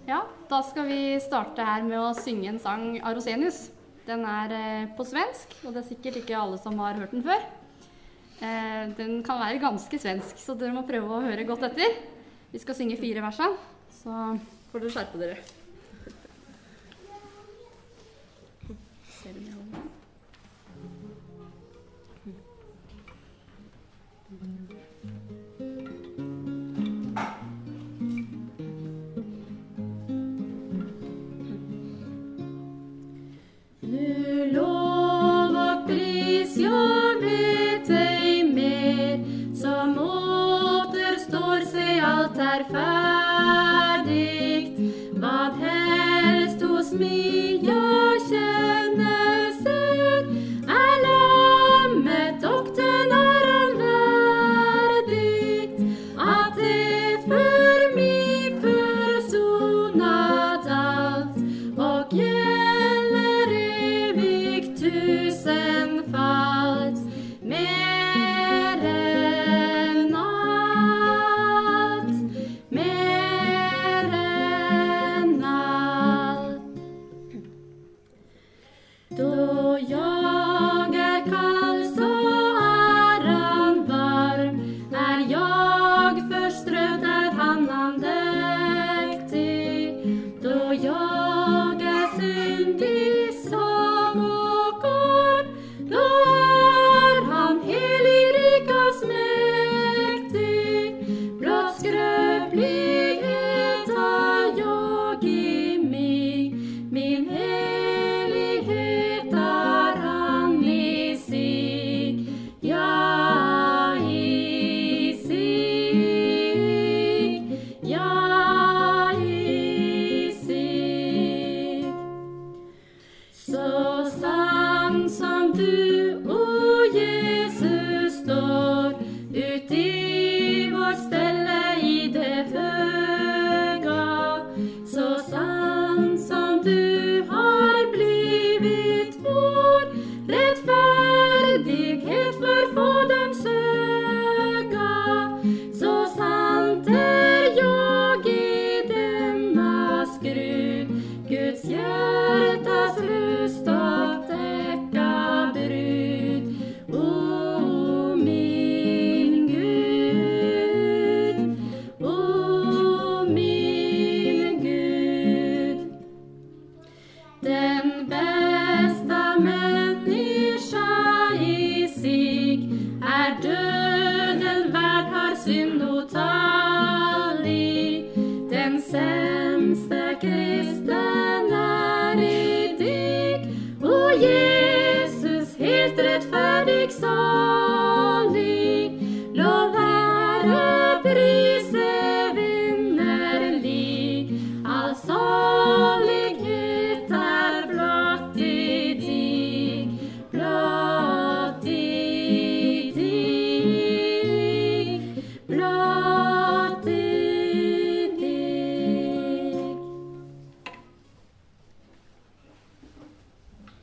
Ja, da skal vi starte her med å synge en sang av Rosenius. Den på svensk, og det sikkert ikke alle som har hørt den før. Den kan være ganske svensk, så dere må prøve å høre godt etter. Vi skal synge 4 verser, så får dere skjerpe dere. Ser du med hånden? Nu lov och pris, jag vet ej mer, som återstår sig allt färdigt. Vad helst hos mig jag känner ser, lammet och den han värdigt, att det för mig försonat allt och tusenfalt mer än allt, mer än allt. Då jag kall så han varm, jag förströdd han andäktig. Då jag syndig som då han helig, rikast mäktig, blott skröplighet har jag i mig, min helighet har han i sig, ja i sig, ja i sig. Så sant som du, o Jesus, står ut i vår ställe i det höga, så sant som du har blivit vår rättfärdighet för Faderns öga, så sant jag i denna skrud, Guds hjärtas lust och täcka brud. O min Gud, o min Gud. Den bästa människa i sig döden värd, har synd otallig. Den sämste kristen i dig, o Jesus, helt rättfärdig, salig. Lov, ära, pris, vinnerlig, all